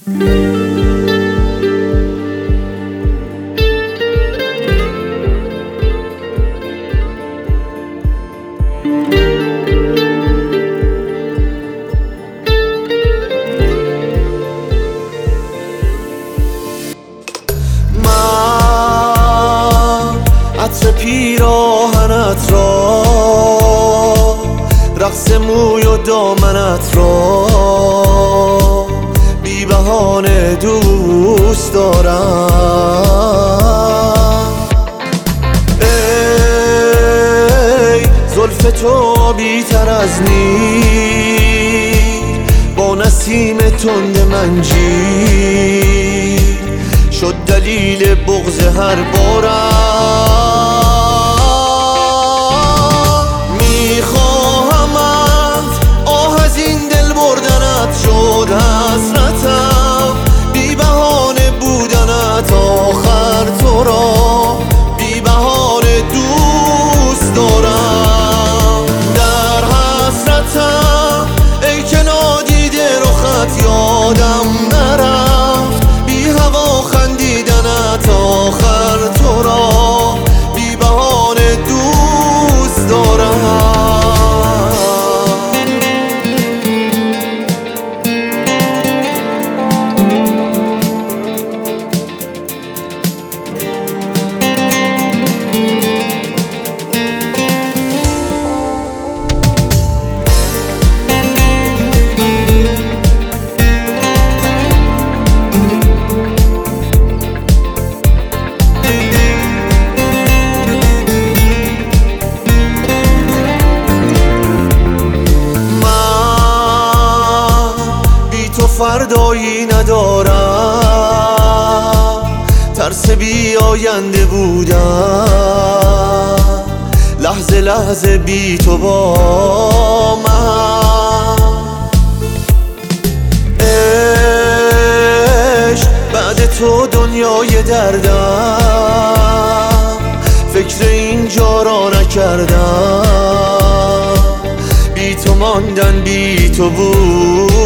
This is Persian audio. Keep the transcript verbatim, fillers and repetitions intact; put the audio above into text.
عطر پیراهنت را، رقص موی و دامنت را بی بهانه دوست دارم. ای زلف تو بی‌تر از نیر، با نسیم تند منجیر شد دلیل بغض هر بارم. میخواهمت، آه از این دل بردنت شد حسرتم، بی بهانه بودنت آخر تو را بی بهانه دوست دارم. در حسرتم ای که نادیده رخت یادم نرفت، بی هوا خندیدنت آخر تو را بی بهانه دوست دارم. فردایی ندارم، ترس بی آینده بودم، لحظه لحظه بی تو با من. عشق بعد تو دنیای دردم، فکر اینجا را نکردم، بی تو ماندن بی تو بود